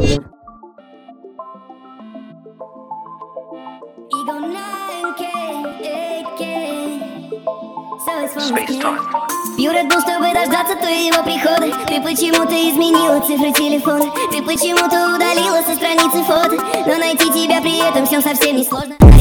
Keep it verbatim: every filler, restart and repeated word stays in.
Пью Red Bull, чтобы дождаться твоего прихода. Ты почему-то изменила цифры телефона. Ты почему-то удалила со страницы фото. Но найти тебя при этом всем совсем не сложно.